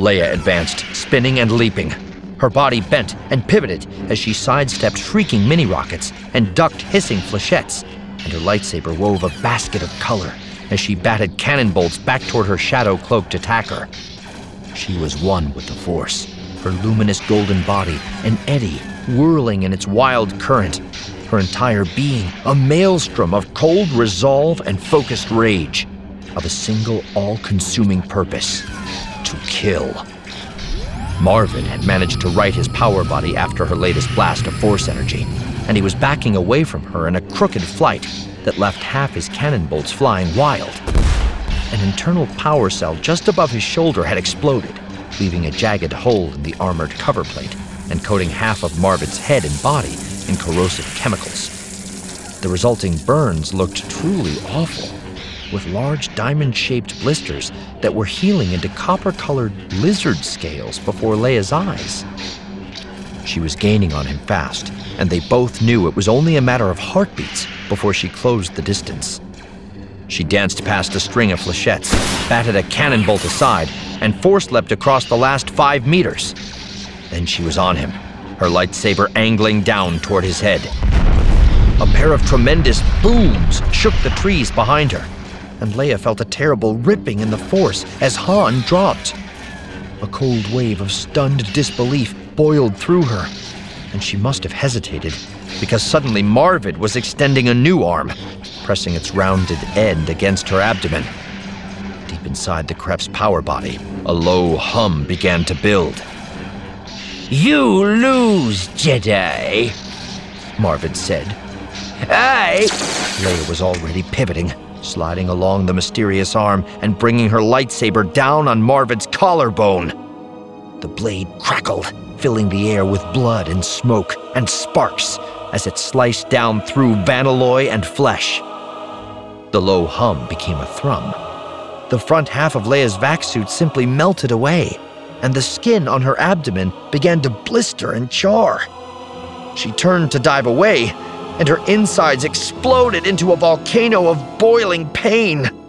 Leia advanced, spinning and leaping. Her body bent and pivoted as she sidestepped shrieking mini-rockets and ducked hissing flechettes, and her lightsaber wove a basket of color as she batted cannon bolts back toward her shadow-cloaked attacker. She was one with the Force, her luminous golden body an eddy whirling in its wild current, her entire being a maelstrom of cold resolve and focused rage, of a single all-consuming purpose: to kill. Marvin had managed to right his power body after her latest blast of Force energy, and he was backing away from her in a crooked flight that left half his cannon bolts flying wild. An internal power cell just above his shoulder had exploded, leaving a jagged hole in the armored cover plate and coating half of Marvin's head and body in corrosive chemicals. The resulting burns looked truly awful, with large diamond-shaped blisters that were healing into copper-colored lizard scales before Leia's eyes. She was gaining on him fast, and they both knew it was only a matter of heartbeats before she closed the distance. She danced past a string of flechettes, batted a cannon bolt aside, and force-leapt across the last 5 meters. Then she was on him, her lightsaber angling down toward his head. A pair of tremendous booms shook the trees behind her, and Leia felt a terrible ripping in the Force as Han dropped. A cold wave of stunned disbelief boiled through her, and she must have hesitated, because suddenly Marvid was extending a new arm, pressing its rounded end against her abdomen. Deep inside the Krep's power body, a low hum began to build. "You lose, Jedi," Marvid said. Leia was already pivoting, sliding along the mysterious arm and bringing her lightsaber down on Marvid's collarbone. The blade crackled, filling the air with blood and smoke and sparks as it sliced down through Vanilloy and flesh. The low hum became a thrum. The front half of Leia's vac suit simply melted away, and the skin on her abdomen began to blister and char. She turned to dive away, and her insides exploded into a volcano of boiling pain.